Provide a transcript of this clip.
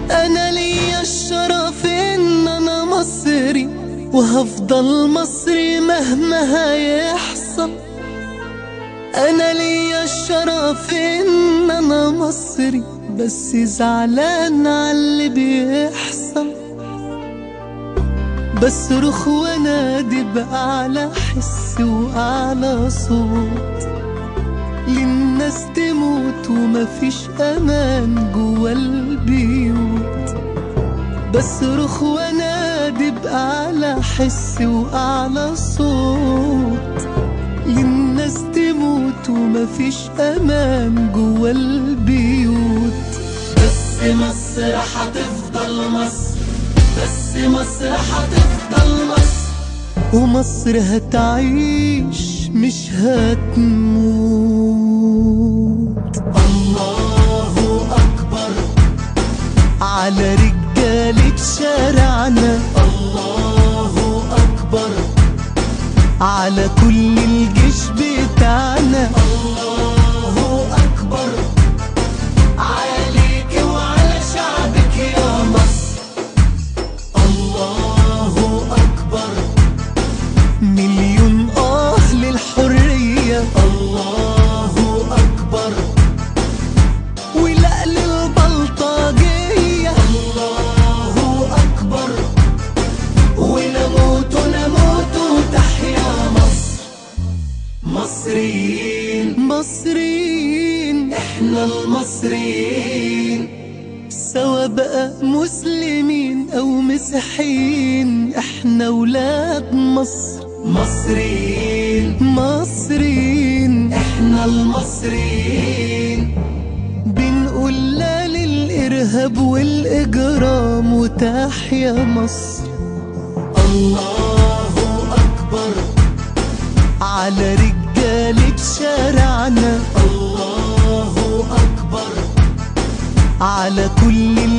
أنا ليا الشرف إن أنا مصري، وهفضل مصري مهما هيحصل. أنا ليا الشرف إن أنا مصري، بس زعلان عاللي بيحصل. بصرخ وانادي بأعلى حس وأعلى صوت، للناس تموت ومفيش أمان جوا البيوت. بصرخ وانادي بأعلى حس وأعلى صوت، للناس تموت ومفيش أمان جوا البيوت. بس مصر هتفضل مصر، بس مصر هتفضل مصر، ومصر هتعيش مش هتموت. الله أكبر على رجالة شارعنا، الله أكبر على كل الجيش بتاعنا، الله أكبر عليك وعلى شعبك يا مصر. الله أكبر مليون للحرية، الله أكبر ولا للبلطجية، الله أكبر ونموت ونموت وتحيا مصر. مصريين مصريين احنا المصريين، سوا بقى مسلمين او مسيحيين، احنا ولاد مصر. مصريين مصريين احنا المصريين، بنقول لا للإرهاب والإجرام وتحيا مصر. الله أكبر على رجالة شارعنا، الله أكبر على كل